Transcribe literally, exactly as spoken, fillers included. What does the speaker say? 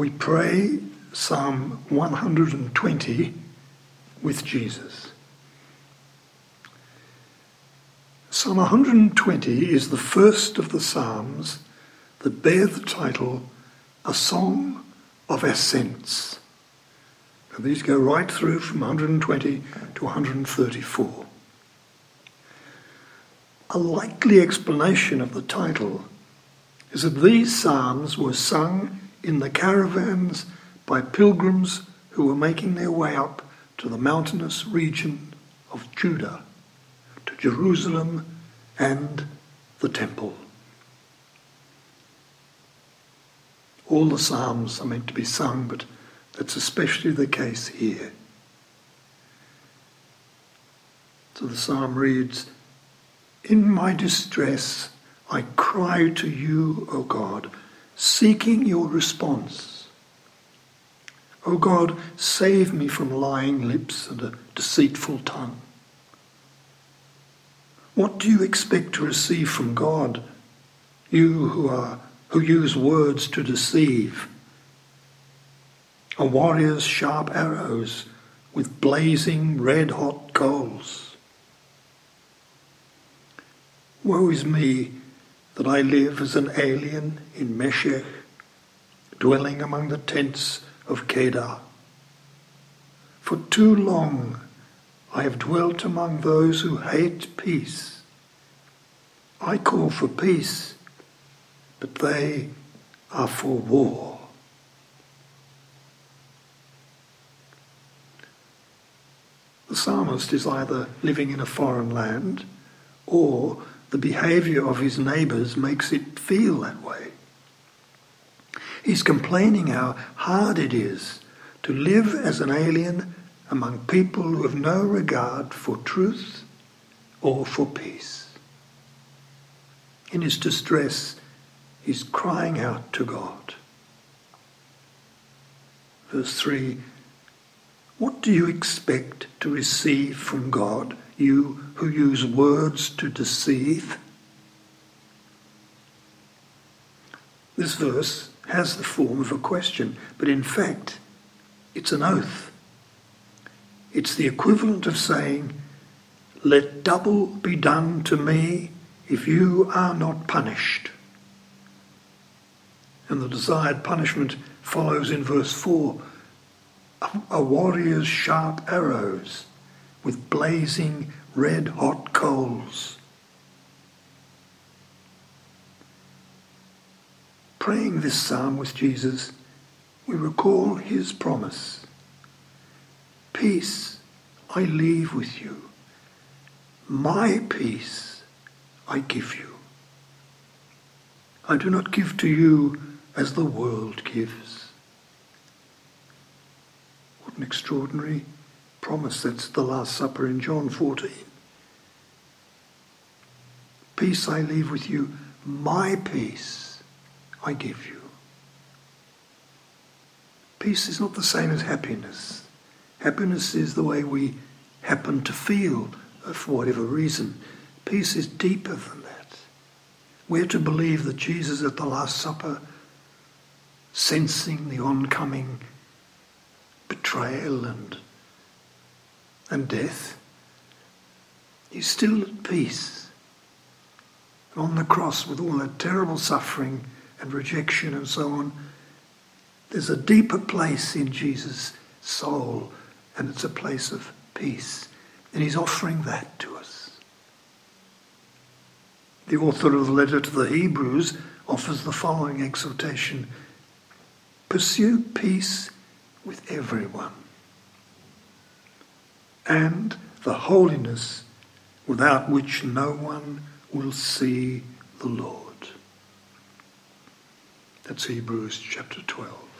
we pray Psalm one hundred twenty with Jesus. Psalm one hundred twenty is the first of the Psalms that bear the title, A Song of Ascents. And these go right through from one hundred twenty to one hundred thirty-four. A likely explanation of the title is that these psalms were sung in the caravans by pilgrims who were making their way up to the mountainous region of Judah, to Jerusalem and the temple. All the psalms are meant to be sung, but that's especially the case here. So the psalm reads, "In my distress I cry to you, O God, seeking your response. O God, save me from lying lips and a deceitful tongue. What do you expect to receive from God, you who are who use words to deceive? A warrior's sharp arrows with blazing red-hot coals. Woe is me that I live as an alien in Meshech, dwelling among the tents of Kedar. For too long I have dwelt among those who hate peace. I call for peace, but they are for war." The psalmist is either living in a foreign land, or the behaviour of his neighbours makes it feel that way. He's complaining how hard it is to live as an alien among people who have no regard for truth or for peace. In his distress, he's crying out to God. Verse three, "What do you expect to receive from God, you who use words to deceive?" This verse has the form of a question, but in fact, it's an oath. It's the equivalent of saying, "Let double be done to me if you are not punished." And the desired punishment follows in verse four, "A warrior's sharp arrows with blazing red-hot coals." Praying this psalm with Jesus, we recall his promise. "Peace I leave with you. My peace I give you. I do not give to you as the world gives." What an extraordinary promise. That's the Last Supper in John fourteen. "Peace I leave with you. My peace I give you." Peace is not the same as happiness. Happiness is the way we happen to feel for whatever reason. Peace is deeper than that. We're to believe that Jesus at the Last Supper, sensing the oncoming betrayal and, and death, he's still at peace. And on the cross, with all that terrible suffering and rejection and so on, there's a deeper place in Jesus' soul, and it's a place of peace. And he's offering that to us. The author of the letter to the Hebrews offers the following exhortation: "Pursue peace with everyone, and the holiness without which no one will see the Lord." That's Hebrews chapter twelve.